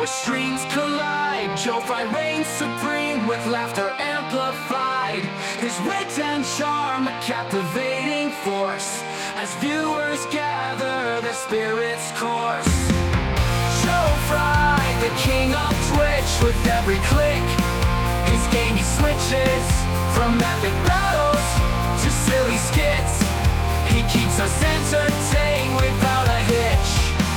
where streams collide. Joe Fry reigns supreme with laughter amplified. His wit and charm a captivating force as viewers gather their spirits course. Joe Fry, the king of Twitch, with every click his game he switches from epic battles to silly skits. He keeps us entertained without a hitch.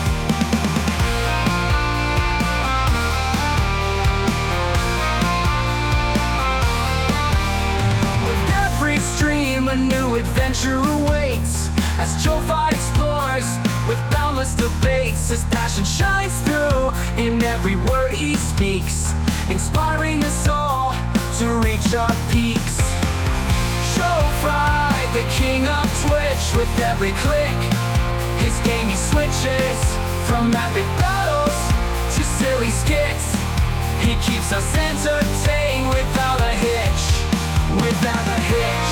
With every stream a new adventure awaits as Joe Fry explores with boundless debates. His passion shines through in every word he speaks, inspiring us all to reach our peaks. Joe Fry, the king of Twitch, with every click his game he switches from epic battles to silly skits. He keeps us entertained without a hitch, without a hitch.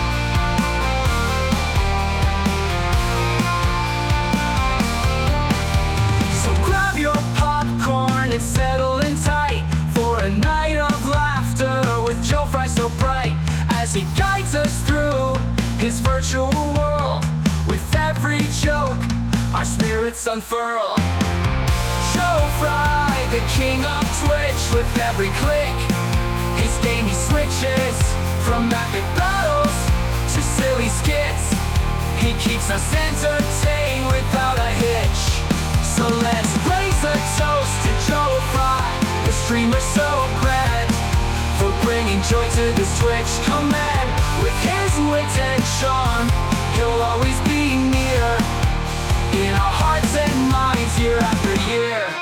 So grab your popcorn and settle in tight for a night of laughter with Joe Fry so bright as he guides us through his virtual world. With every joke, our spirits unfurl. Joe Fry, the king of Twitch, with every click his game he switches from epic battles to silly skits. He keeps us entertained without a hitch. So let's raise a toast to Joe Fry, the streamer so grand, for bringing joy to this Twitch command. With his wit and charm, he'll always be near in our hearts and minds year after year.